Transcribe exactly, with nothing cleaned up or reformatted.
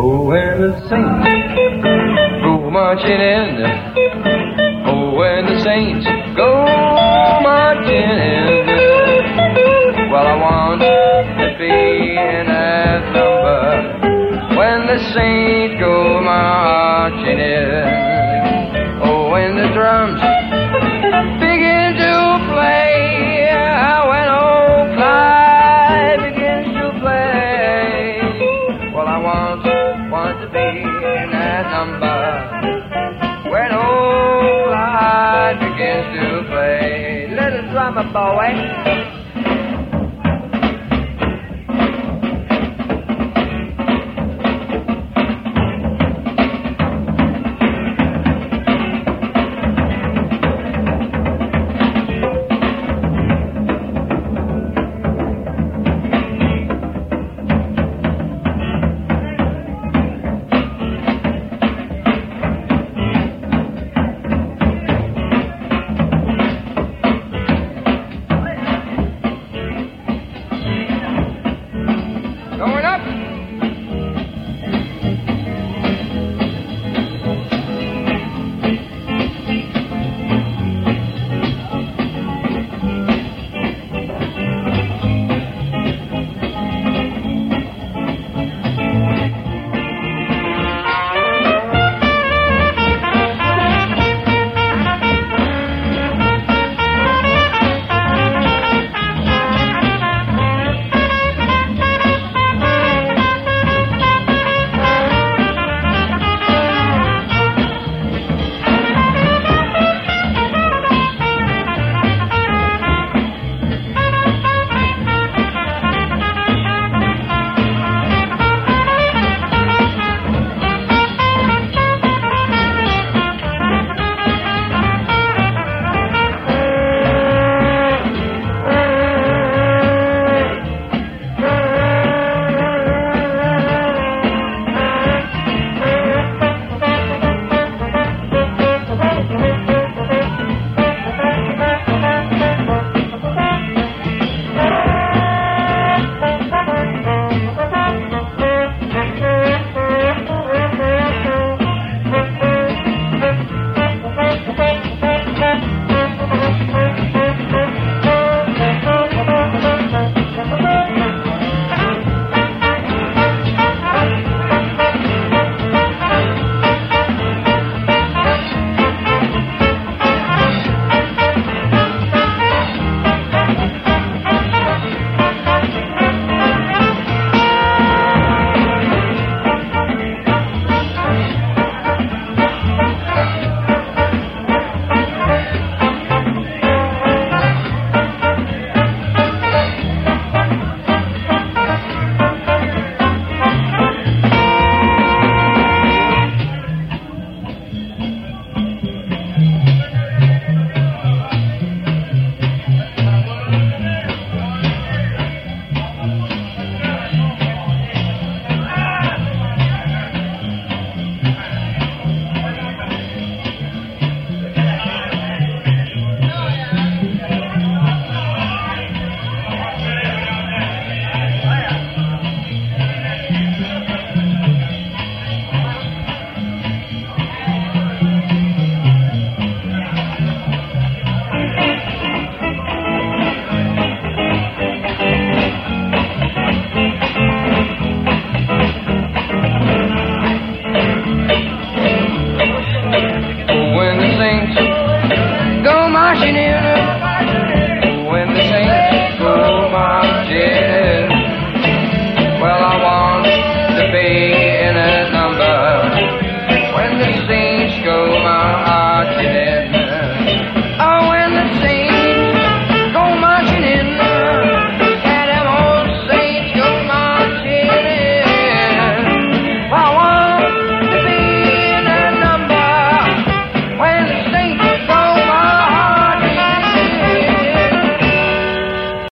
Oh, when the saints go marching in. Oh, when the saints go marching in. Well, I want to be in that number when the saints go marching in. Oh, when the drums begin to play, when old Clyde begins to play. Well, I want, want to be in that number when old Clyde begins to play. Little drummer boy.